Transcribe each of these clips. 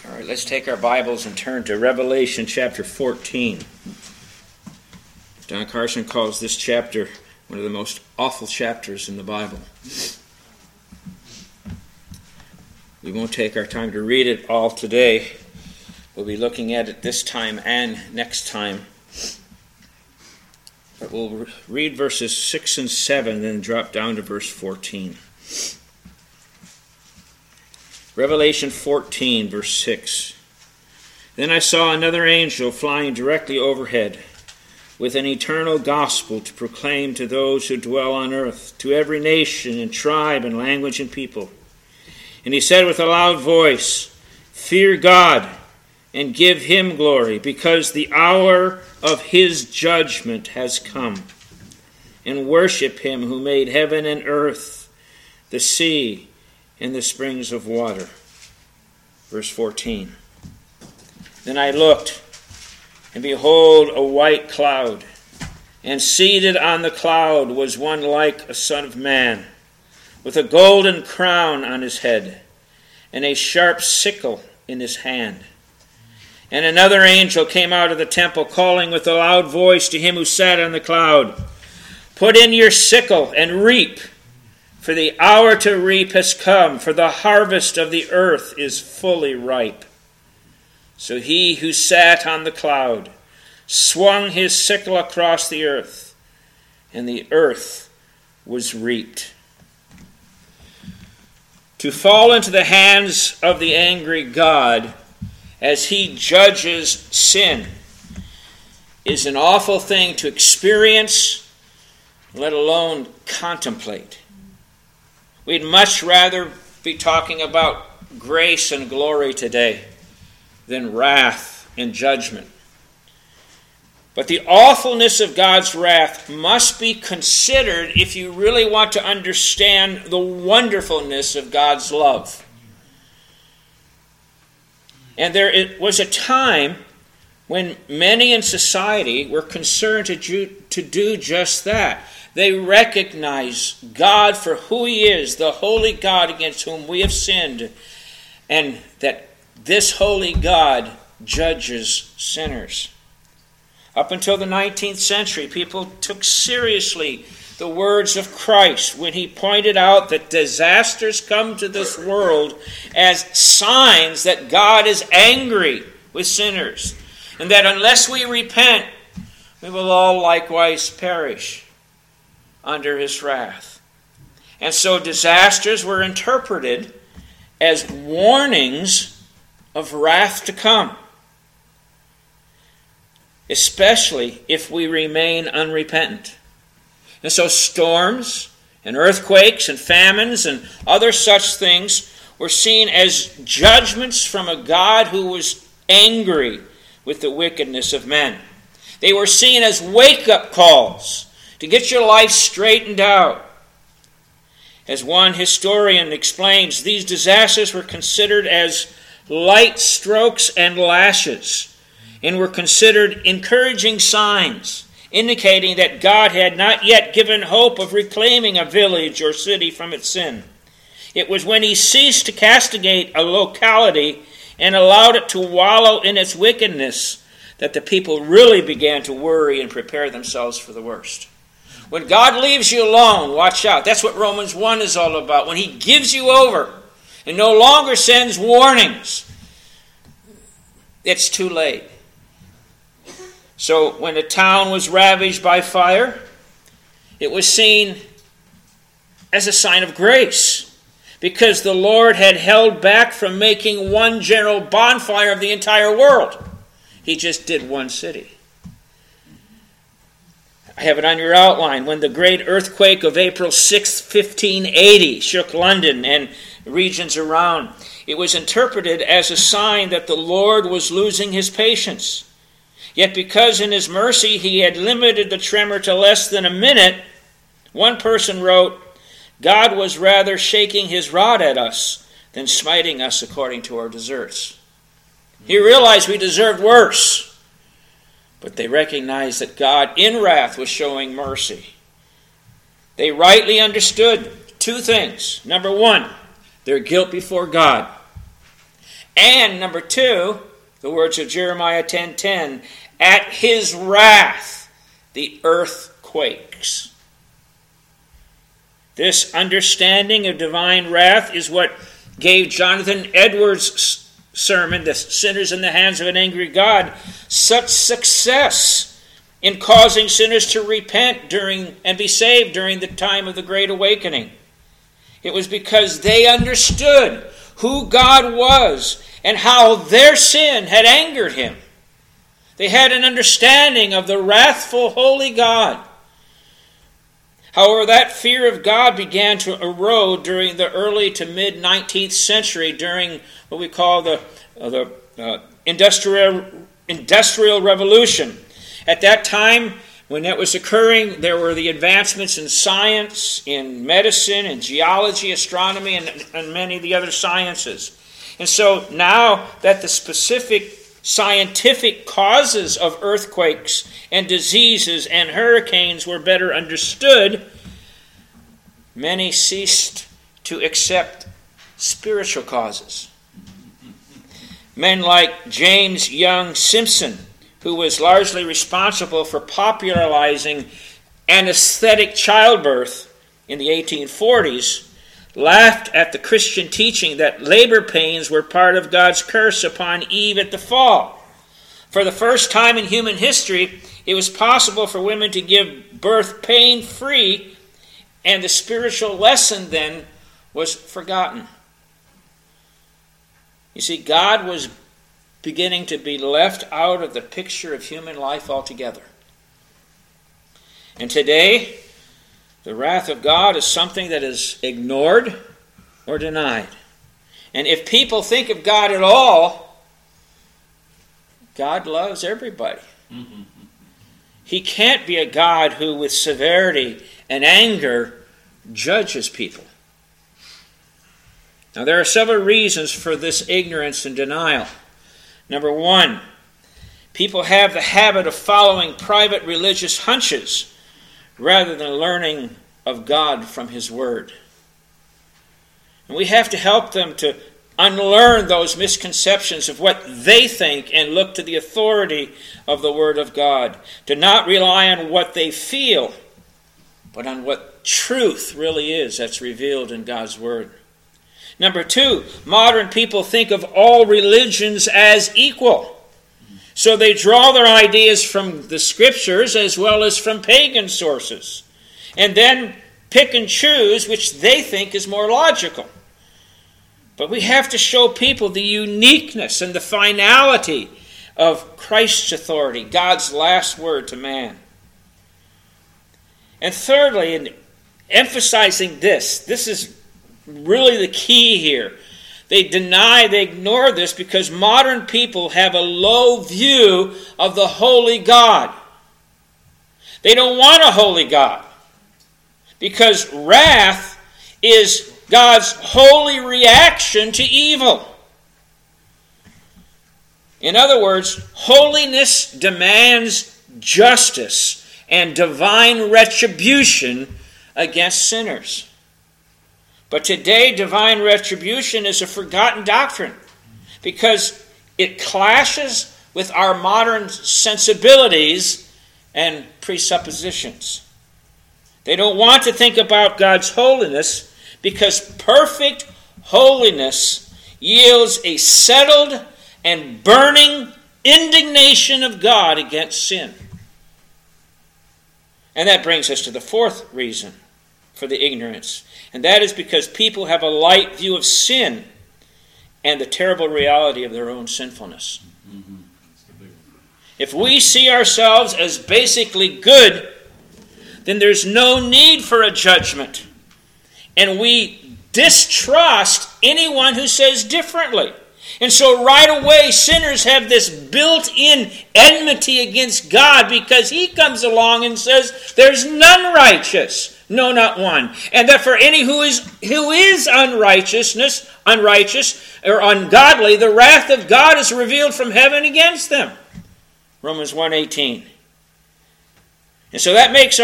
All right, let's take our Bibles and turn to Revelation chapter 14. Don Carson calls this chapter one of the most awful chapters in the Bible. We won't take our time to read it all today. We'll be looking at it this time and next time. But we'll read verses 6 and 7, then drop down to verse 14. Revelation 14, verse 6. Then I saw another angel flying directly overhead, with an eternal gospel to proclaim to those who dwell on earth, to every nation and tribe and language and people. And he said with a loud voice, "Fear God and give him glory, because the hour of his judgment has come. And worship him who made heaven and earth, the sea, and the springs of water." Verse 14. Then I looked, and behold, a white cloud, and seated on the cloud was one like a son of man, with a golden crown on his head, and a sharp sickle in his hand. And another angel came out of the temple, calling with a loud voice to him who sat on the cloud, "Put in your sickle and reap, for the hour to reap has come, for the harvest of the earth is fully ripe." So he who sat on the cloud swung his sickle across the earth, and the earth was reaped. To fall into the hands of the angry God as he judges sin is an awful thing to experience, let alone contemplate. We'd much rather be talking about grace and glory today than wrath and judgment. But the awfulness of God's wrath must be considered if you really want to understand the wonderfulness of God's love. And there was a time when many in society were concerned to do just that. They recognize God for who he is, the holy God against whom we have sinned, and that this holy God judges sinners. Up until the 19th century, people took seriously the words of Christ when he pointed out that disasters come to this world as signs that God is angry with sinners, and that unless we repent, we will all likewise perish under his wrath. And so disasters were interpreted as warnings of wrath to come, especially if we remain unrepentant. And so storms and earthquakes and famines and other such things were seen as judgments from a God who was angry with the wickedness of men. They were seen as wake-up calls to get your life straightened out. As one historian explains, these disasters were considered as light strokes and lashes, and were considered encouraging signs, indicating that God had not yet given hope of reclaiming a village or city from its sin. It was when he ceased to castigate a locality and allowed it to wallow in its wickedness that the people really began to worry and prepare themselves for the worst. When God leaves you alone, watch out. That's what Romans 1 is all about. When he gives you over and no longer sends warnings, it's too late. So when the town was ravaged by fire, it was seen as a sign of grace, because the Lord had held back from making one general bonfire of the entire world. He just did one city. I have it on your outline. When the great earthquake of April 6, 1580 shook London and regions around, it was interpreted as a sign that the Lord was losing his patience. Yet because in his mercy he had limited the tremor to less than a minute, one person wrote, "God was rather shaking his rod at us than smiting us according to our deserts." He realized we deserved worse. But they recognized that God in wrath was showing mercy. They rightly understood two things. Number one, their guilt before God. And number 2, the words of Jeremiah 10:10, at his wrath the earth quakes. This understanding of divine wrath is what gave Jonathan Edwards' sermon, The Sinners in the Hands of an Angry God, such success in causing sinners to repent and be saved during the time of the Great Awakening. It was because they understood who God was and how their sin had angered him. They had an understanding of the wrathful, holy God. However, that fear of God began to erode during the early to mid-19th century, during what we call the Industrial Revolution. At that time, when that was occurring, there were the advancements in science, in medicine, in geology, astronomy, and many of the other sciences. And so now that the specific scientific causes of earthquakes and diseases and hurricanes were better understood, many ceased to accept spiritual causes. Men like James Young Simpson, who was largely responsible for popularizing anesthetic childbirth in the 1840s, laughed at the Christian teaching that labor pains were part of God's curse upon Eve at the fall. For the first time in human history, it was possible for women to give birth pain-free, and the spiritual lesson then was forgotten. You see, God was beginning to be left out of the picture of human life altogether. And today, the wrath of God is something that is ignored or denied. And if people think of God at all, God loves everybody. Mm-hmm. He can't be a God who, with severity and anger, judges people. Now, there are several reasons for this ignorance and denial. Number 1, people have the habit of following private religious hunches rather than learning of God from His Word. And we have to help them to unlearn those misconceptions of what they think and look to the authority of the Word of God. To not rely on what they feel, but on what truth really is that's revealed in God's Word. Number 2, modern people think of all religions as equal. So they draw their ideas from the Scriptures as well as from pagan sources, and then pick and choose which they think is more logical. But we have to show people the uniqueness and the finality of Christ's authority, God's last word to man. And thirdly, in emphasizing this is really the key here. They ignore this because modern people have a low view of the holy God. They don't want a holy God because wrath is God's holy reaction to evil. In other words, holiness demands justice and divine retribution against sinners. But today, divine retribution is a forgotten doctrine because it clashes with our modern sensibilities and presuppositions. They don't want to think about God's holiness because perfect holiness yields a settled and burning indignation of God against sin. And that brings us to the fourth reason for the ignorance. And that is because people have a light view of sin and the terrible reality of their own sinfulness. Mm-hmm. If we see ourselves as basically good, then there's no need for a judgment. And we distrust anyone who says differently. And so right away, sinners have this built-in enmity against God because He comes along and says, there's none righteous. No, not one. And that for any who is unrighteous or ungodly, the wrath of God is revealed from heaven against them. Romans 1:18. And so that makes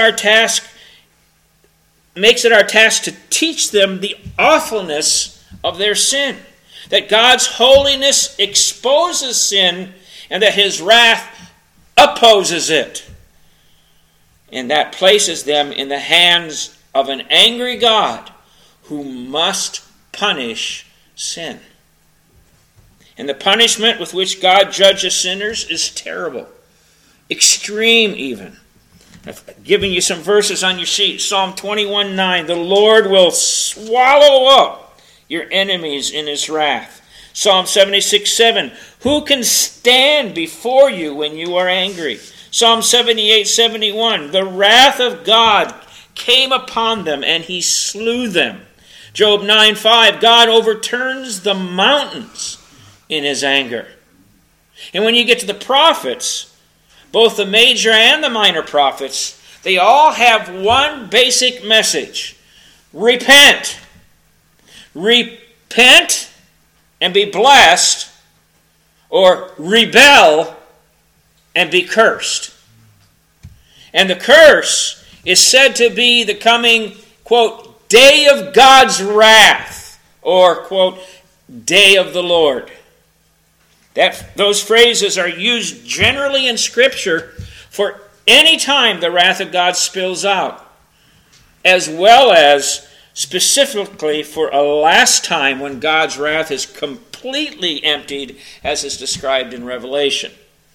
it our task to teach them the awfulness of their sin. that God's holiness exposes sin and that his wrath opposes it. And that places them in the hands of an angry God who must punish sin. And the punishment with which God judges sinners is terrible, extreme even. I've given you some verses on your sheet. Psalm 21:9, the Lord will swallow up your enemies in his wrath. Psalm 76:7, who can stand before you when you are angry? Psalm 78:71, the wrath of God came upon them and he slew them. Job 9:5, God overturns the mountains in his anger. And when you get to the prophets, both the major and the minor prophets, they all have one basic message. Repent. Repent and be blessed, or rebel and be cursed. And the curse is said to be the coming, quote, day of God's wrath, or, quote, day of the Lord. Those phrases are used generally in Scripture for any time the wrath of God spills out, as well as specifically for a last time when God's wrath is completely emptied, as is described in Revelation.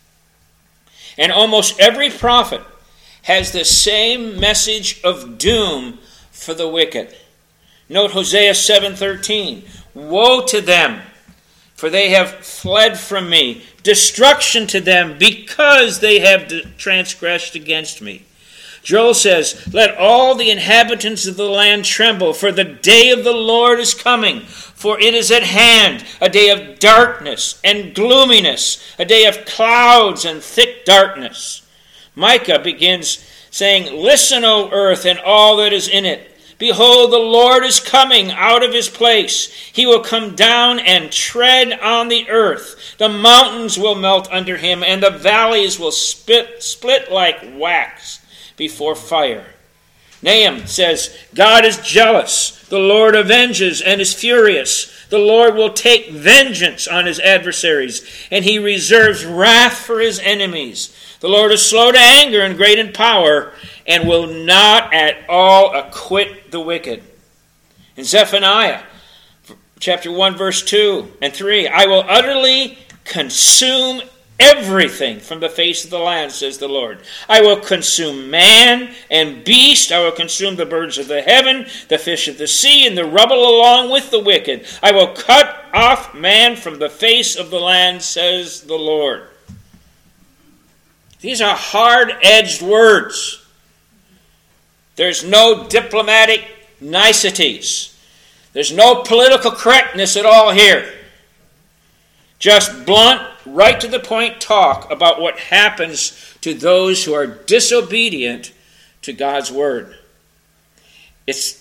And almost every prophet has the same message of doom for the wicked. Note Hosea 7:13, woe to them, for they have fled from me. Destruction to them, because they have transgressed against me. Joel says, let all the inhabitants of the land tremble, for the day of the Lord is coming. For it is at hand, a day of darkness and gloominess, a day of clouds and thick darkness. Micah begins saying, listen, O earth, and all that is in it. Behold, the Lord is coming out of his place. He will come down and tread on the earth. The mountains will melt under him, and the valleys will split like wax before fire. Nahum says, God is jealous. The Lord avenges and is furious. The Lord will take vengeance on his adversaries, and he reserves wrath for his enemies. The Lord is slow to anger and great in power, and will not at all acquit the wicked. In Zephaniah, chapter 1, verse 2 and 3, I will utterly consume everything from the face of the land, says the Lord. I will consume man and beast. I will consume the birds of the heaven, the fish of the sea, and the rubble along with the wicked. I will cut off man from the face of the land, says the Lord. These are hard-edged words. There's no diplomatic niceties. There's no political correctness at all here. Just blunt, right to the point talk about what happens to those who are disobedient to God's word. It's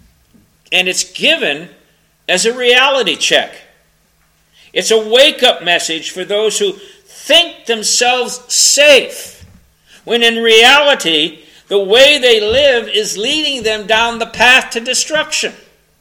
given as a reality check. It's a wake-up message for those who think themselves safe, when in reality, the way they live is leading them down the path to destruction.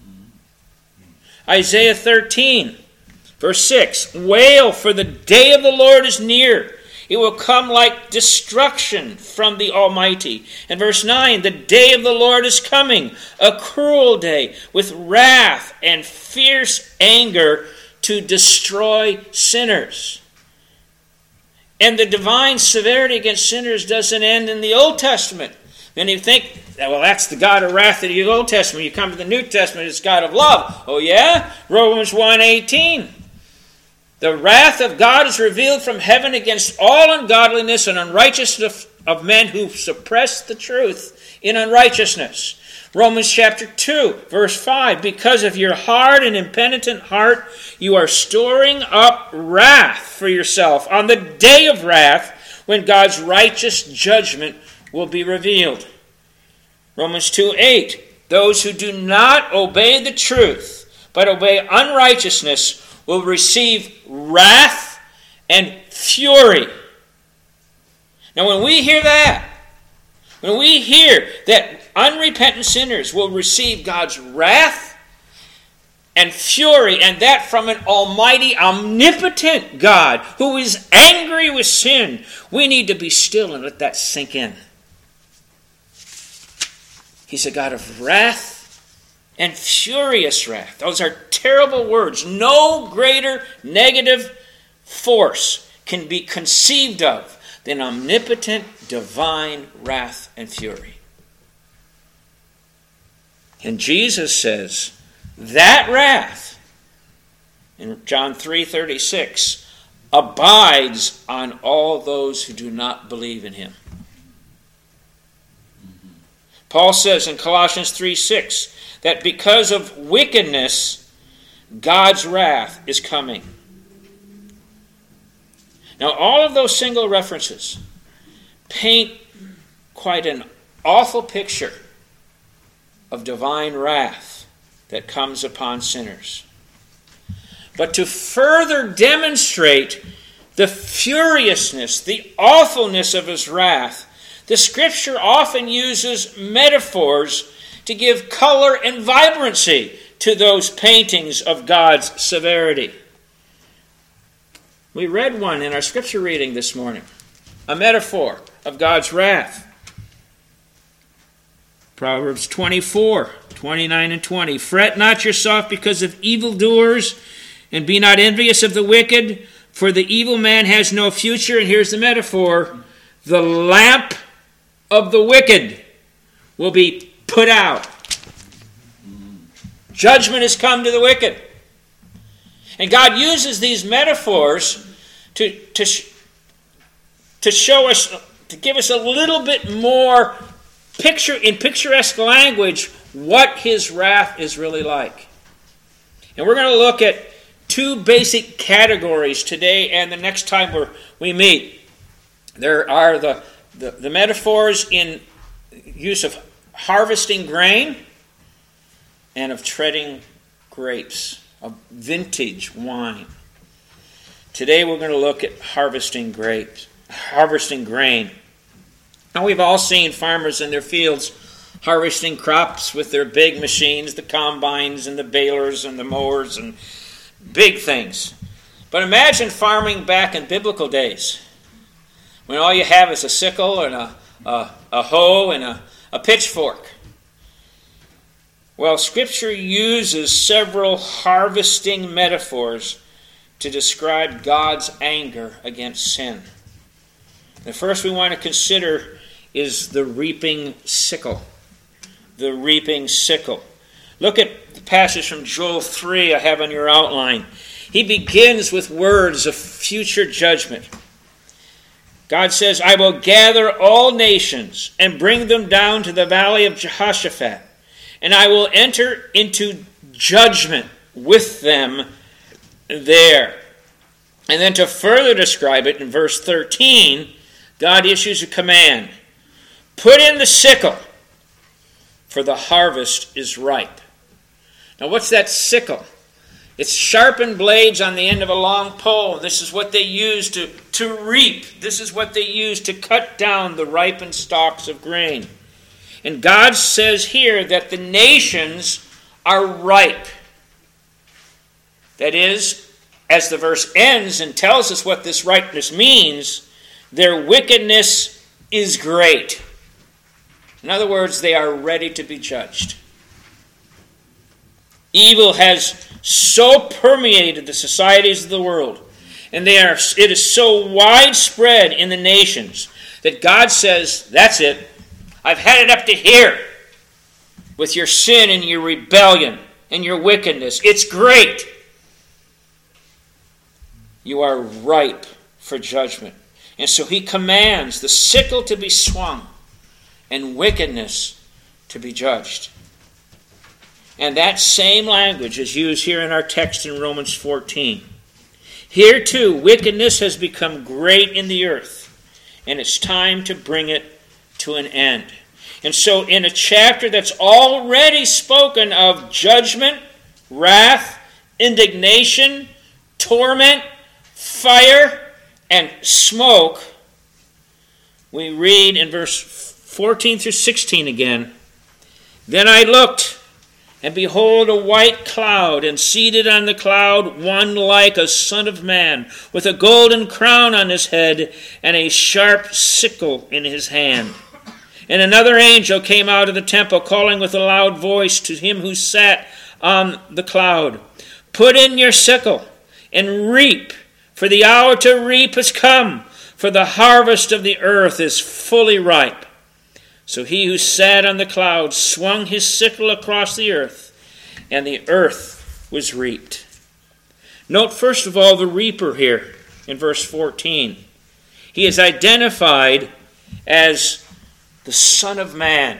Isaiah 13, verse 6, wail, for the day of the Lord is near. It will come like destruction from the Almighty. And verse 9, the day of the Lord is coming, a cruel day, with wrath and fierce anger to destroy sinners. And the divine severity against sinners doesn't end in the Old Testament. And you think, well, that's the God of wrath of the Old Testament. You come to the New Testament, it's God of love. Oh yeah? Romans 1:18. The wrath of God is revealed from heaven against all ungodliness and unrighteousness of men who suppress the truth in unrighteousness. Romans chapter 2, verse 5. Because of your hard and impenitent heart, you are storing up wrath for yourself on the day of wrath when God's righteous judgment will be revealed. Romans 2:8. Those who do not obey the truth, but obey unrighteousness, will receive wrath and fury. Now when we hear that, when we hear that unrepentant sinners will receive God's wrath and fury, and that from an almighty, omnipotent God who is angry with sin. We need to be still and let that sink in. He's a God of wrath and furious wrath. Those are terrible words. No greater negative force can be conceived of than omnipotent, divine wrath and fury. And Jesus says that wrath, in John 3:36, abides on all those who do not believe in him. Paul says in Colossians 3:6 that because of wickedness, God's wrath is coming. Now, all of those single references paint quite an awful picture of divine wrath that comes upon sinners. But to further demonstrate the furiousness, the awfulness of his wrath, the Scripture often uses metaphors to give color and vibrancy to those paintings of God's severity. We read one in our Scripture reading this morning, a metaphor of God's wrath. Proverbs 24:29 and 20. Fret not yourself because of evildoers, and be not envious of the wicked, for the evil man has no future. And here's the metaphor. The lamp of the wicked will be put out. Judgment has come to the wicked. And God uses these metaphors to show us, to give us a little bit more picture, in picturesque language, what his wrath is really like. And we're going to look at two basic categories today and the next time we meet. There are the metaphors in use of harvesting grain and of treading grapes, of vintage wine. Today we're going to look at harvesting grain. Now, we've all seen farmers in their fields harvesting crops with their big machines, the combines and the balers and the mowers and big things. But imagine farming back in biblical days, when all you have is a sickle and a hoe and a pitchfork. Well, Scripture uses several harvesting metaphors to describe God's anger against sin. The first we want to consider is the reaping sickle. The reaping sickle. Look at the passage from Joel 3 I have on your outline. He begins with words of future judgment. God says, I will gather all nations and bring them down to the valley of Jehoshaphat, and I will enter into judgment with them there. And then to further describe it, in verse 13, God issues a command. Put in the sickle, for the harvest is ripe. Now what's that sickle? It's sharpened blades on the end of a long pole. This is what they use to reap. This is what they use to cut down the ripened stalks of grain. And God says here that the nations are ripe. That is, as the verse ends and tells us what this ripeness means, their wickedness is great. In other words, they are ready to be judged. Evil has so permeated the societies of the world, and it is so widespread in the nations, that God says, that's it. I've had it up to here with your sin and your rebellion and your wickedness. It's great. You are ripe for judgment. And so he commands the sickle to be swung and wickedness to be judged. And that same language is used here in our text in Romans 14. Here too, wickedness has become great in the earth, and it's time to bring it to an end. And so in a chapter that's already spoken of judgment, wrath, indignation, torment, fire, and smoke, we read in verse 14 through 16 again, Then I looked, And behold, a white cloud, and seated on the cloud one like a son of man, with a golden crown on his head, and a sharp sickle in his hand. And another angel came out of the temple, calling with a loud voice to him who sat on the cloud, Put in your sickle, and reap, for the hour to reap has come, for the harvest of the earth is fully ripe. So he who sat on the cloud swung his sickle across the earth, and the earth was reaped. Note first of all the reaper here in verse 14. He is identified as the Son of Man.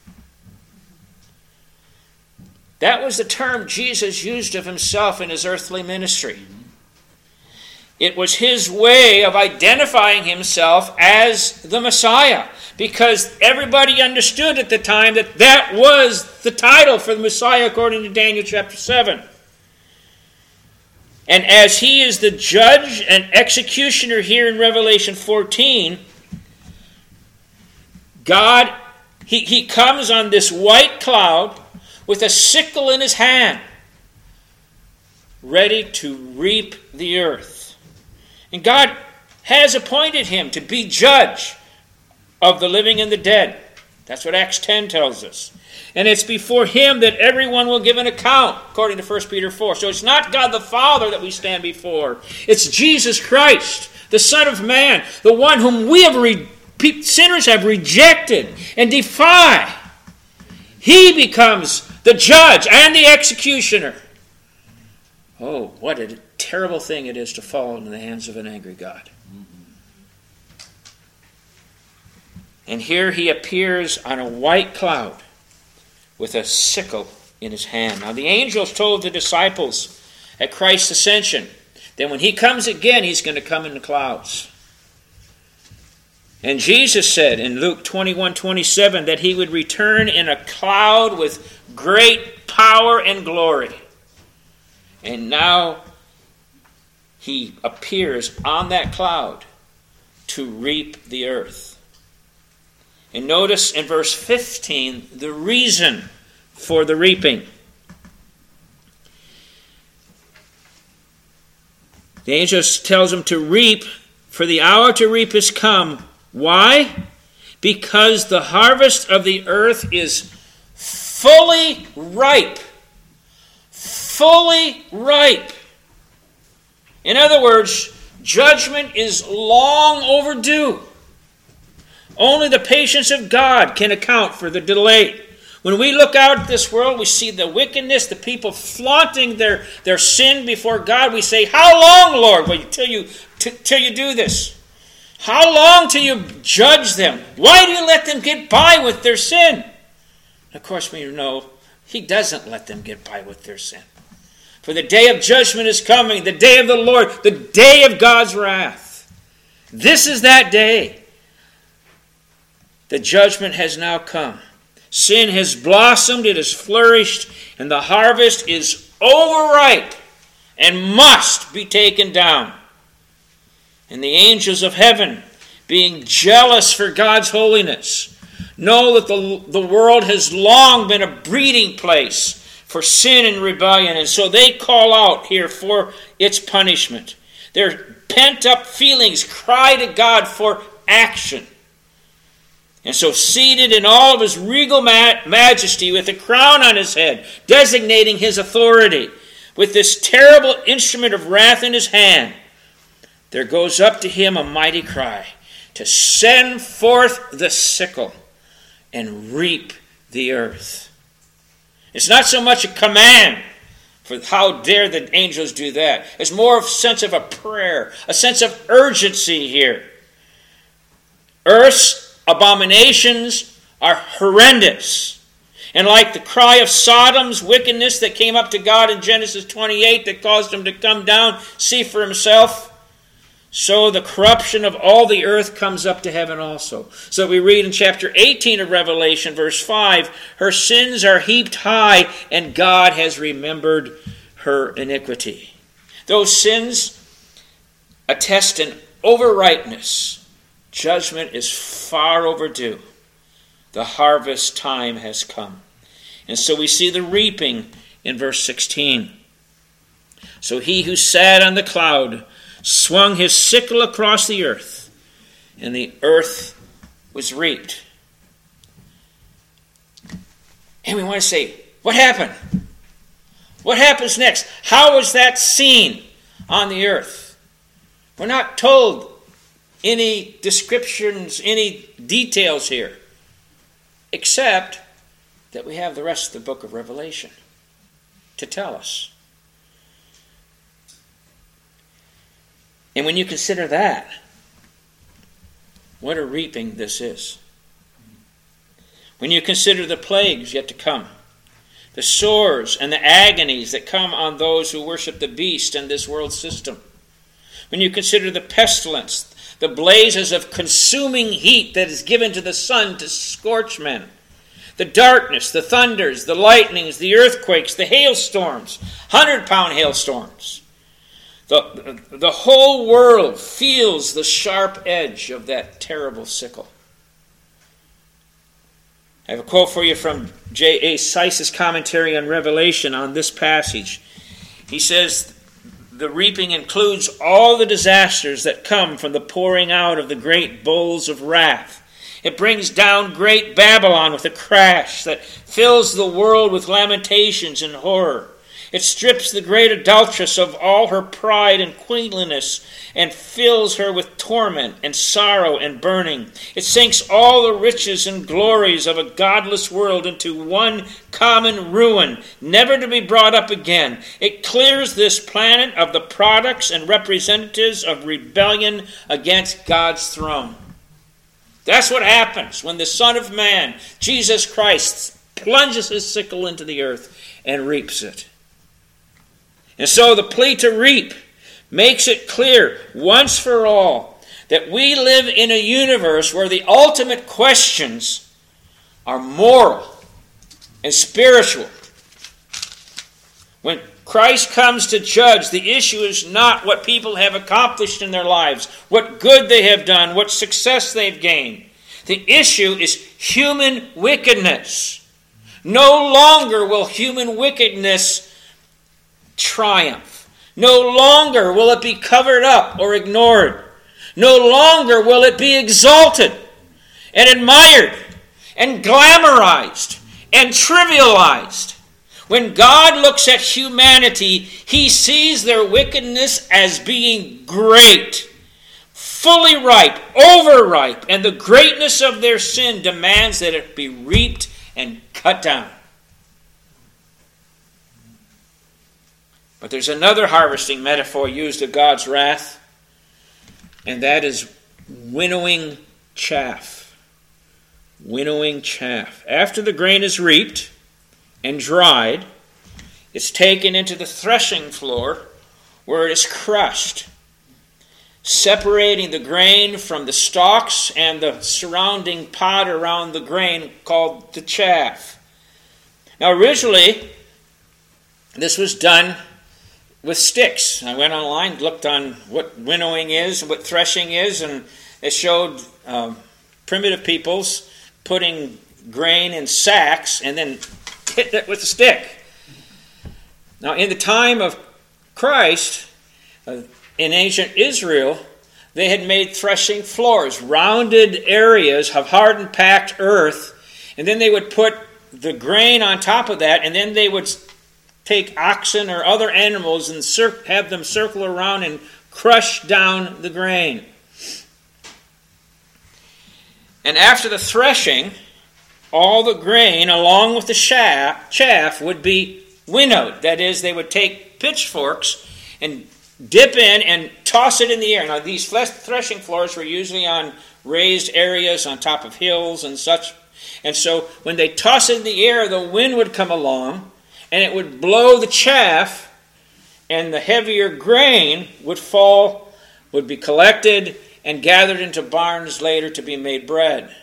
That was the term Jesus used of himself in his earthly ministry. It was his way of identifying himself as the Messiah, because everybody understood at the time that that was the title for the Messiah according to Daniel chapter 7. And as he is the judge and executioner here in Revelation 14, God, he comes on this white cloud with a sickle in his hand, ready to reap the earth. And God has appointed him to be judge of the living and the dead. That's what Acts 10 tells us. And it's before him that everyone will give an account, according to 1 Peter 4. So it's not God the Father that we stand before. It's Jesus Christ, the Son of Man, the one whom sinners have rejected and defy. He becomes the judge and the executioner. Oh, what a terrible thing it is to fall into the hands of an angry God. And here he appears on a white cloud with a sickle in his hand. Now the angels told the disciples at Christ's ascension that when he comes again, he's going to come in the clouds. And Jesus said in Luke 21:27 that he would return in a cloud with great power and glory. And now he appears on that cloud to reap the earth. And notice in verse 15 the reason for the reaping. The angel tells him to reap, for the hour to reap is come. Why? Because the harvest of the earth is fully ripe. Fully ripe. In other words, judgment is long overdue. Only the patience of God can account for the delay. When we look out at this world, we see the wickedness, the people flaunting their sin before God. We say, how long, Lord, till you do this? How long till you judge them? Why do you let them get by with their sin? Of course, we know he doesn't let them get by with their sin. For the day of judgment is coming, the day of the Lord, the day of God's wrath. This is that day. The judgment has now come. Sin has blossomed, it has flourished, and the harvest is overripe and must be taken down. And the angels of heaven, being jealous for God's holiness, know that the world has long been a breeding place for sin and rebellion, and so they call out here for its punishment. Their pent-up feelings cry to God for action. And so seated in all of his regal majesty, with a crown on his head, designating his authority, with this terrible instrument of wrath in his hand, there goes up to him a mighty cry, to send forth the sickle and reap the earth. It's not so much a command, for how dare the angels do that. It's more of a sense of a prayer, a sense of urgency here. Earth's abominations are horrendous. And like the cry of Sodom's wickedness that came up to God in Genesis 28 that caused him to come down, see for himself, so the corruption of all the earth comes up to heaven also. So we read in chapter 18 of Revelation, verse 5, her sins are heaped high, and God has remembered her iniquity. Those sins attest an overripeness. Judgment is far overdue. The harvest time has come. And so we see the reaping in verse 16. So he who sat on the cloud swung his sickle across the earth, and the earth was reaped. And we want to say, what happened? What happens next? How is that seen on the earth? We're not told any descriptions, any details here, except that we have the rest of the book of Revelation to tell us. And when you consider that, what a reaping this is. When you consider the plagues yet to come, the sores and the agonies that come on those who worship the beast and this world system, when you consider the pestilence, the blazes of consuming heat that is given to the sun to scorch men, the darkness, the thunders, the lightnings, the earthquakes, the hailstorms, 100-pound hailstorms, the whole world feels the sharp edge of that terrible sickle. I have a quote for you from J.A. Seise's commentary on Revelation on this passage. He says, the reaping includes all the disasters that come from the pouring out of the great bowls of wrath. It brings down great Babylon with a crash that fills the world with lamentations and horror. It strips the great adulteress of all her pride and queenliness and fills her with torment and sorrow and burning. It sinks all the riches and glories of a godless world into one common ruin, never to be brought up again. It clears this planet of the products and representatives of rebellion against God's throne. That's what happens when the Son of Man, Jesus Christ, plunges his sickle into the earth and reaps it. And so the plea to reap makes it clear once for all that we live in a universe where the ultimate questions are moral and spiritual. When Christ comes to judge, the issue is not what people have accomplished in their lives, what good they have done, what success they've gained. The issue is human wickedness. No longer will human wickedness triumph. No longer will it be covered up or ignored. No longer will it be exalted and admired and glamorized and trivialized. When God looks at humanity, he sees their wickedness as being great, fully ripe, overripe, and the greatness of their sin demands that it be reaped and cut down. But there's another harvesting metaphor used of God's wrath, and that is winnowing chaff. Winnowing chaff. After the grain is reaped and dried, it's taken into the threshing floor where it is crushed, separating the grain from the stalks and the surrounding pod around the grain called the chaff. Now originally, this was done with sticks. I went online, looked on what winnowing is, what threshing is, and it showed primitive peoples putting grain in sacks and then hitting it with a stick. Now, in the time of Christ, in ancient Israel, they had made threshing floors, rounded areas of hard and packed earth, and then they would put the grain on top of that, and then they would take oxen or other animals and have them circle around and crush down the grain. And after the threshing, all the grain along with the chaff would be winnowed. That is, they would take pitchforks and dip in and toss it in the air. Now, these threshing floors were usually on raised areas on top of hills and such. And so when they toss it in the air, the wind would come along and it would blow the chaff, and the heavier grain would fall, would be collected and gathered into barns later to be made bread.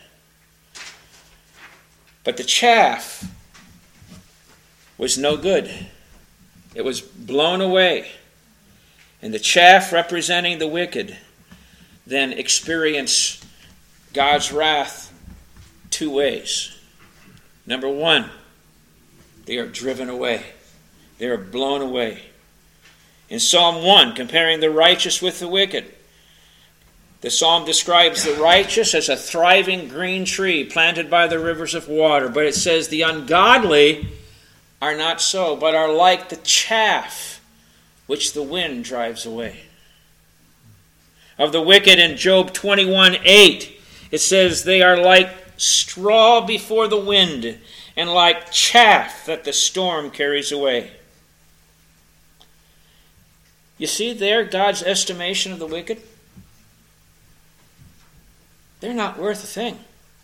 But the chaff was no good. It was blown away. And the chaff representing the wicked then experience God's wrath two ways. Number one, They are driven away. They are blown away. In Psalm 1, comparing the righteous with the wicked, the psalm describes the righteous as a thriving green tree planted by the rivers of water. But it says the ungodly are not so, but are like the chaff which the wind drives away. Of the wicked in Job 21:8, it says they are like straw before the wind and like chaff that the storm carries away. You see there God's estimation of the wicked? They're not worth a thing.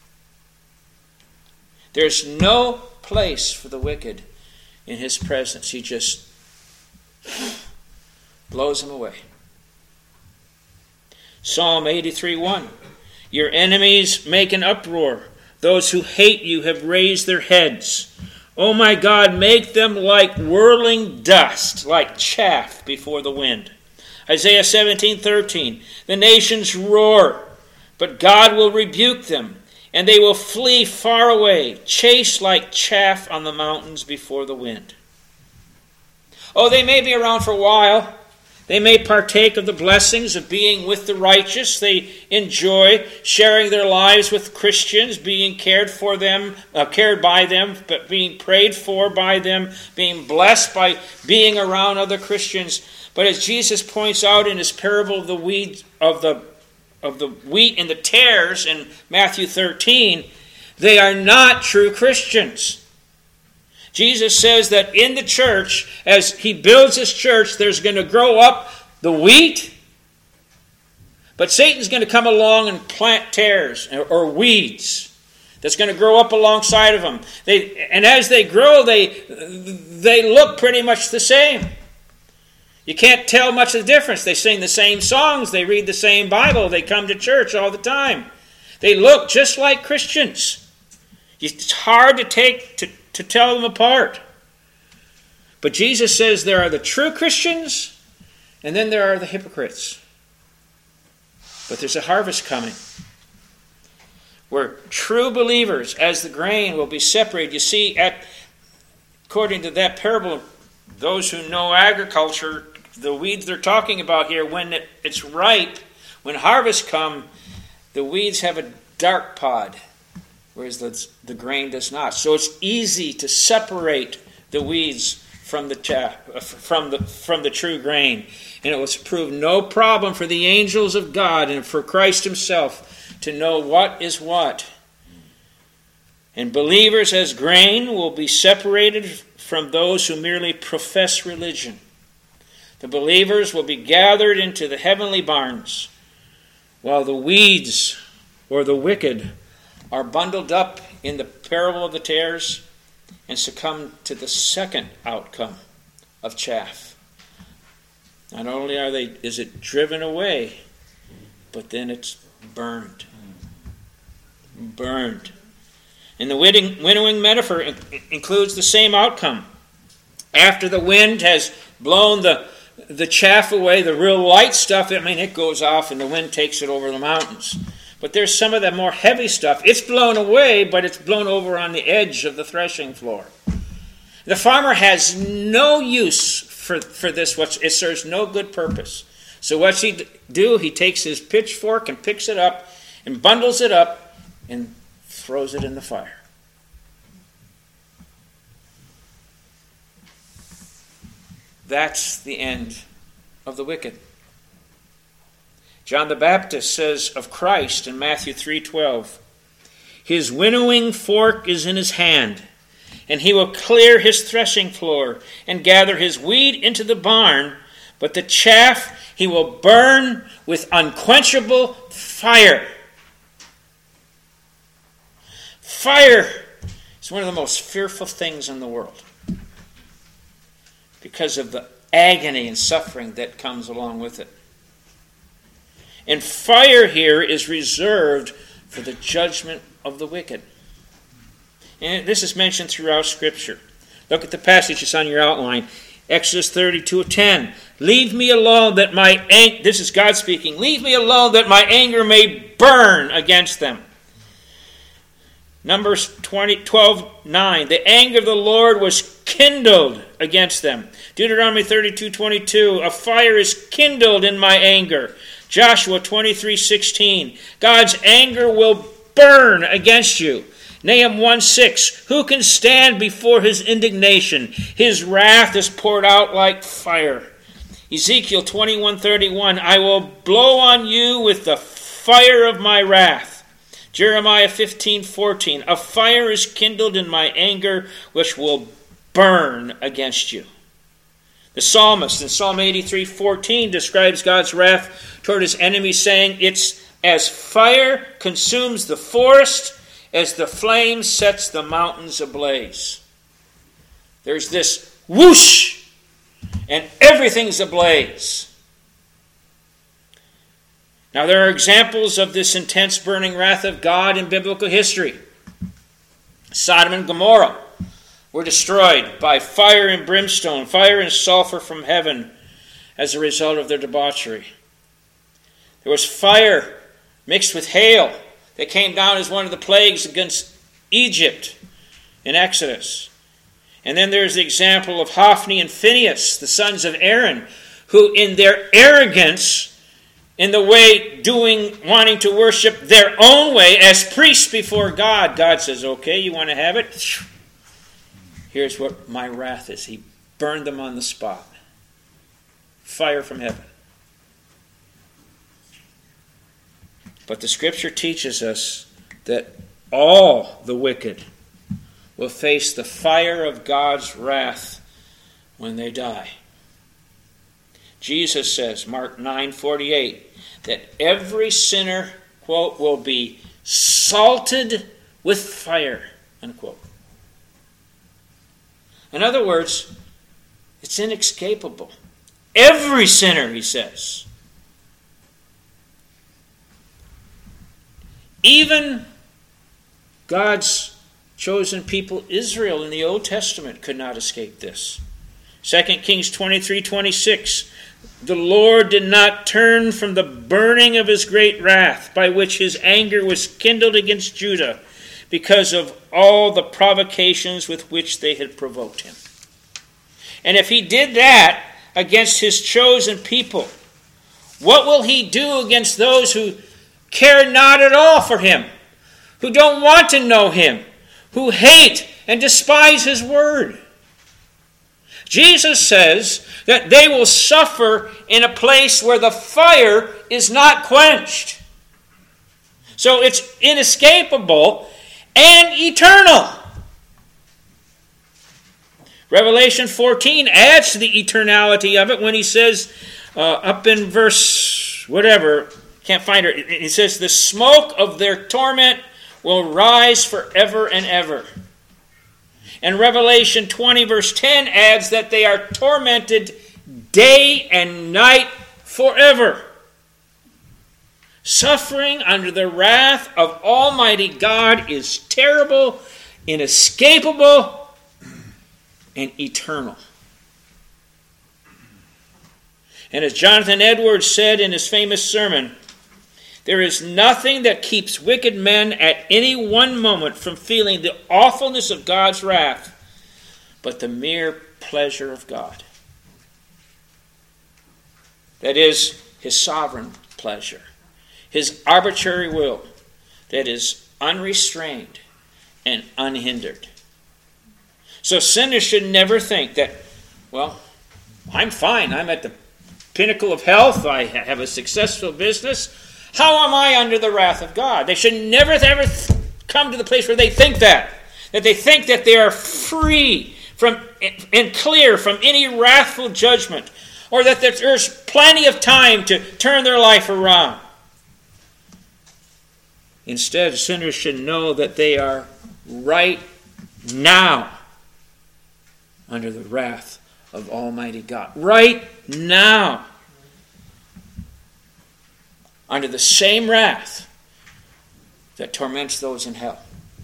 There's no place for the wicked in his presence. He just blows them away. Psalm 83:1. Your enemies make an uproar. Those who hate you have raised their heads. Oh my God, make them like whirling dust, like chaff before the wind. Isaiah 17:13. The nations roar, but God will rebuke them, and they will flee far away, chased like chaff on the mountains before the wind. Oh, they may be around for a while. They may partake of the blessings of being with the righteous. They enjoy sharing their lives with Christians, being cared by them, but being prayed for by them, being blessed by being around other Christians. But as Jesus points out in his parable of the wheat and the tares in Matthew 13, they are not true Christians. Jesus says that in the church, as he builds his church, there's going to grow up the wheat, but Satan's going to come along and plant tares or weeds that's going to grow up alongside of them. And as they grow, they look pretty much the same. You can't tell much of the difference. They sing the same songs. They read the same Bible. They come to church all the time. They look just like Christians. It's hard to tell them apart. But Jesus says there are the true Christians, and then there are the hypocrites. But there's a harvest coming where true believers, as the grain, will be separated. You see, according to that parable, those who know agriculture, the weeds they're talking about here, when it's ripe, when harvest comes, the weeds have a dark pod, whereas the grain does not. So it's easy to separate the weeds from the chaff, from the true grain. And it was proved no problem for the angels of God and for Christ himself to know what is what. And believers as grain will be separated from those who merely profess religion. The believers will be gathered into the heavenly barns, while the weeds or the wicked are bundled up in the parable of the tares and succumb to the second outcome of chaff. Not only is it driven away, but then it's burned. Burned. And the winnowing metaphor includes the same outcome. After the wind has blown the chaff away, the real light stuff, it goes off and the wind takes it over the mountains. But there's some of the more heavy stuff. It's blown away, but it's blown over on the edge of the threshing floor. The farmer has no use for this. It serves no good purpose. So what's he do? He takes his pitchfork and picks it up and bundles it up and throws it in the fire. That's the end of the wicked. John the Baptist says of Christ in Matthew 3:12, his winnowing fork is in his hand, and he will clear his threshing floor and gather his wheat into the barn, but the chaff he will burn with unquenchable fire. Fire is one of the most fearful things in the world because of the agony and suffering that comes along with it. And fire here is reserved for the judgment of the wicked. And this is mentioned throughout Scripture. Look at the passage that's on your outline. Exodus 32:10. Leave me alone that my anger, this is God speaking, leave me alone that my anger may burn against them. Numbers 12:9. The anger of the Lord was kindled against them. Deuteronomy 32:22. A fire is kindled in my anger. Joshua 23:16. God's anger will burn against you. Nahum 1:6. Who can stand before his indignation? His wrath is poured out like fire. Ezekiel 21:31. I will blow on you with the fire of my wrath. Jeremiah 15:14. A fire is kindled in my anger, which will burn against you. The psalmist in Psalm 83:14 describes God's wrath toward his enemies, saying, it's as fire consumes the forest, as the flame sets the mountains ablaze. There's this whoosh, and everything's ablaze. Now, there are examples of this intense burning wrath of God in biblical history. Sodom and Gomorrah were destroyed by fire and brimstone, fire and sulfur from heaven as a result of their debauchery. There was fire mixed with hail that came down as one of the plagues against Egypt in Exodus. And then there's the example of Hophni and Phinehas, the sons of Aaron, who in their arrogance, in the way wanting to worship their own way as priests before God, God says, okay, you want to have it? Here's what my wrath is. He burned them on the spot. Fire from heaven. But the Scripture teaches us that all the wicked will face the fire of God's wrath when they die. Jesus says, Mark 9:48, that every sinner, quote, will be salted with fire, unquote. In other words, it's inescapable. Every sinner, he says. Even God's chosen people, Israel, in the Old Testament could not escape this. 2 Kings 23:26. The Lord did not turn from the burning of his great wrath, by which his anger was kindled against Judah, because of all the provocations with which they had provoked him. And if he did that against his chosen people, what will he do against those who care not at all for him, who don't want to know him, who hate and despise his word? Jesus says that they will suffer in a place where the fire is not quenched. So it's inescapable and eternal. Revelation 14 adds to the eternality of it when he says, up in verse whatever, can't find it, he says, the smoke of their torment will rise forever and ever. And Revelation 20 verse 10 adds that they are tormented day and night forever, suffering under the wrath of Almighty God is terrible, inescapable, and eternal. And as Jonathan Edwards said in his famous sermon, there is nothing that keeps wicked men at any one moment from feeling the awfulness of God's wrath but the mere pleasure of God. That is, his sovereign pleasure, his arbitrary will that is unrestrained and unhindered. So sinners should never think that, well, I'm fine. I'm at the pinnacle of health. I have a successful business. How am I under the wrath of God? They should never ever come to the place where they think that they think that they are free from and clear from any wrathful judgment, or that there's plenty of time to turn their life around. Instead, sinners should know that they are right now under the wrath of Almighty God. Right now. Under the same wrath that torments those in hell.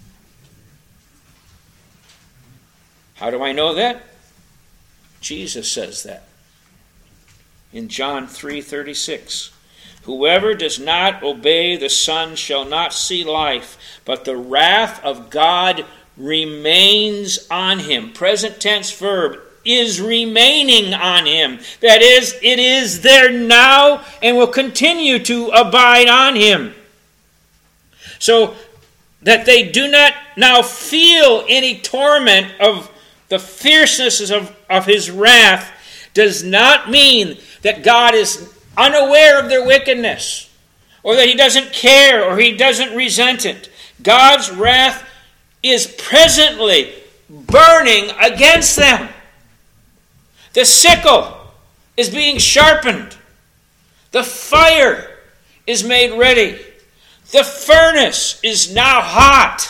How do I know that? Jesus says that in John 3:36. Whoever does not obey the Son shall not see life, but the wrath of God remains on him. Present tense verb, is remaining on him. That is, it is there now and will continue to abide on him. So that they do not now feel any torment of the fierceness of his wrath does not mean that God is unaware of their wickedness, or that he doesn't care, or he doesn't resent it. God's wrath is presently burning against them. The sickle is being sharpened. The fire is made ready. The furnace is now hot.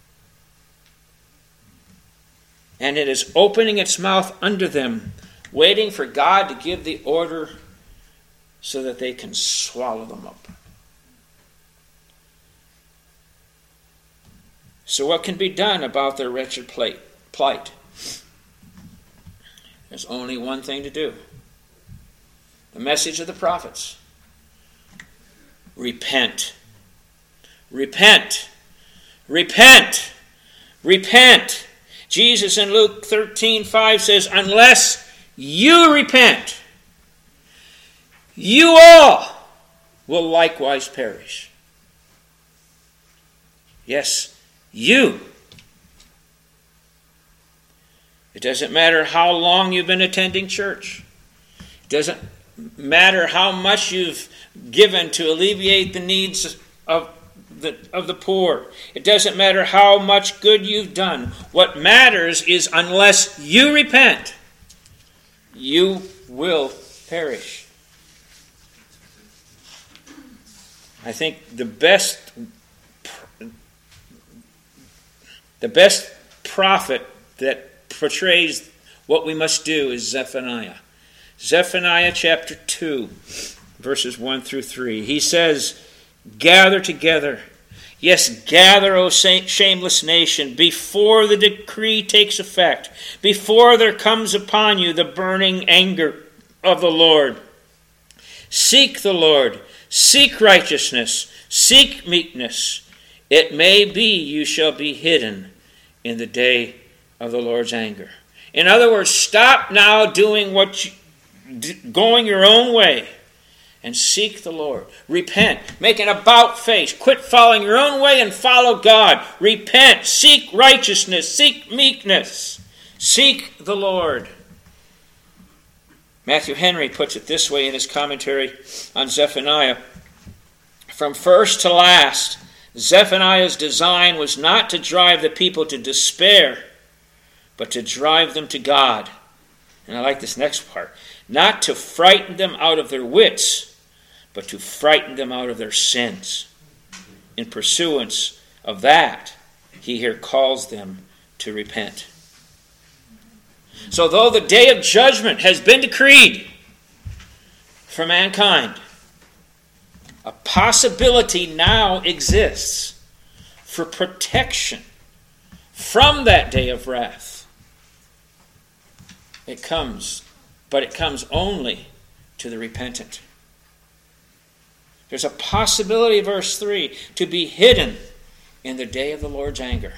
And it is opening its mouth under them, waiting for God to give the order so that they can swallow them up. So what can be done about their wretched plight? There's only one thing to do. The message of the prophets. Repent. Repent. Repent. Repent. Jesus in Luke 13:5 says, unless you repent, you all will likewise perish. Yes, you. It doesn't matter how long you've been attending church. It doesn't matter how much you've given to alleviate the needs of the poor. It doesn't matter how much good you've done. What matters is unless you repent, you will perish. I think the best prophet that portrays what we must do is Zephaniah. Zephaniah chapter 2, verses 1 through 3. He says, gather together. Yes, gather, O shameless nation, before the decree takes effect, before there comes upon you the burning anger of the Lord. Seek the Lord, seek righteousness, seek meekness. It may be you shall be hidden in the day of the Lord's anger. In other words, stop now doing going your own way and seek the Lord. Repent. Make an about face. Quit following your own way and follow God. Repent. Seek righteousness. Seek meekness. Seek the Lord. Matthew Henry puts it this way in his commentary on Zephaniah. From first to last, Zephaniah's design was not to drive the people to despair, but to drive them to God. And I like this next part. Not to frighten them out of their wits, but to frighten them out of their sins. In pursuance of that, he here calls them to repent. So though the day of judgment has been decreed for mankind, a possibility now exists for protection from that day of wrath. It comes, but it comes only to the repentant. There's a possibility, verse 3, to be hidden in the day of the Lord's anger.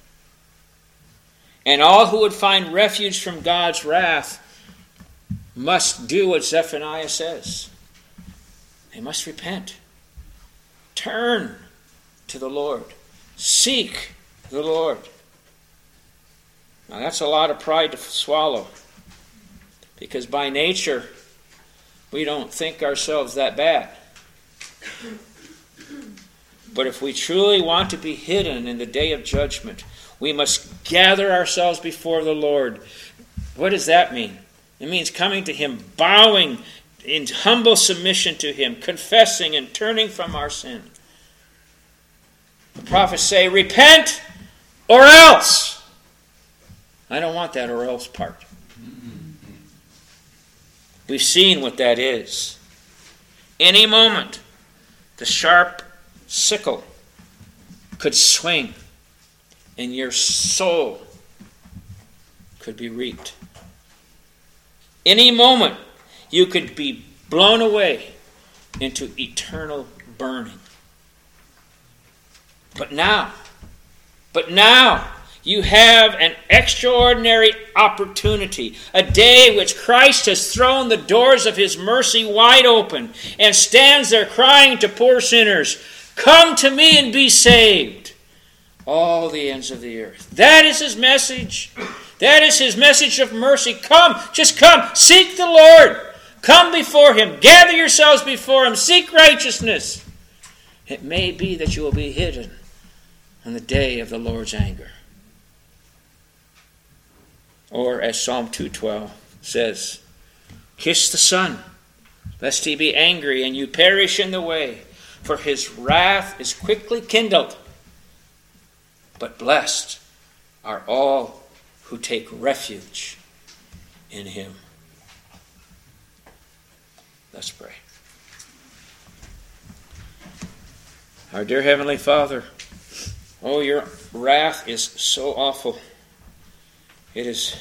And all who would find refuge from God's wrath must do what Zephaniah says. They must repent. Turn to the Lord. Seek the Lord. Now that's a lot of pride to swallow, because by nature we don't think ourselves that bad. But if we truly want to be hidden in the day of judgment, we must gather ourselves before the Lord. What does that mean? It means coming to Him, bowing in humble submission to Him, confessing and turning from our sin. The prophets say, repent or else. I don't want that or else part. We've seen what that is. Any moment, the sharp sickle could swing and your soul could be reaped. Any moment, you could be blown away into eternal burning. But now, you have an extraordinary opportunity, a day which Christ has thrown the doors of his mercy wide open and stands there crying to poor sinners, "Come to me and be saved, all the ends of the earth." That is his message. That is his message of mercy. Come, just come, seek the Lord. Come before him, gather yourselves before him, seek righteousness. It may be that you will be hidden on the day of the Lord's anger. Or as Psalm 2:12 says, "Kiss the Son, lest he be angry and you perish in the way, for his wrath is quickly kindled. But blessed are all who take refuge in him." Let's pray. Our dear Heavenly Father, oh, your wrath is so awful. It is,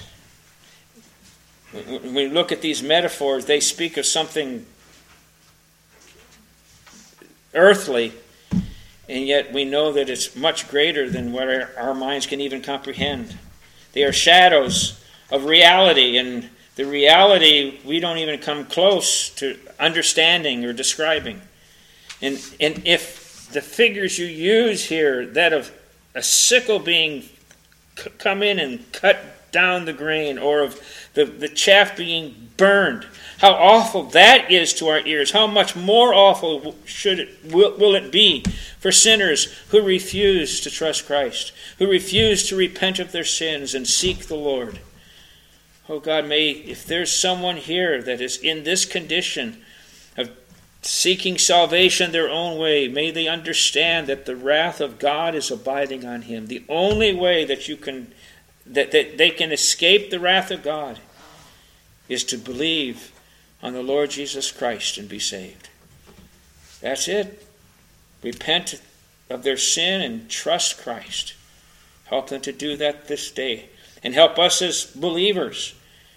when we look at these metaphors, they speak of something earthly, and yet we know that it's much greater than what our minds can even comprehend. They are shadows of reality, and the reality we don't even come close to understanding or describing. And if the figures you use here, that of a sickle being come in and cut down the grain, or of the chaff being burned, how awful that is to our ears. How much more awful will it be for sinners who refuse to trust Christ, who refuse to repent of their sins and seek the Lord. Oh God, if there's someone here that is in this condition of seeking salvation their own way, may they understand that the wrath of God is abiding on him. The only way that they can escape the wrath of God is to believe on the Lord Jesus Christ and be saved. That's it. Repent of their sin and trust Christ. Help them to do that this day. And help us as believers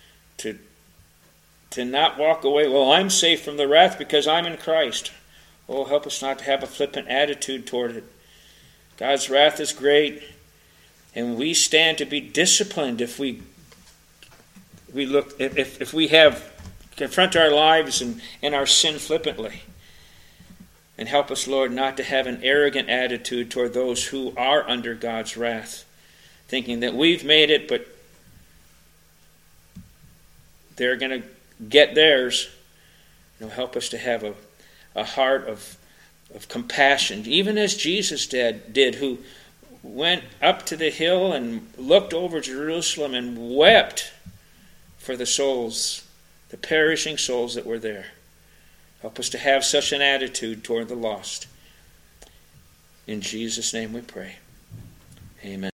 to not walk away, well, I'm safe from the wrath because I'm in Christ. Oh, help us not to have a flippant attitude toward it. God's wrath is great, and we stand to be disciplined if we confront our lives and our sin flippantly. And help us, Lord, not to have an arrogant attitude toward those who are under God's wrath, thinking that we've made it, but they're going to get theirs. Help us to have a heart of compassion, even as Jesus did, who went up to the hill and looked over Jerusalem and wept for the souls, the perishing souls that were there. Help us to have such an attitude toward the lost. In Jesus' name we pray. Amen.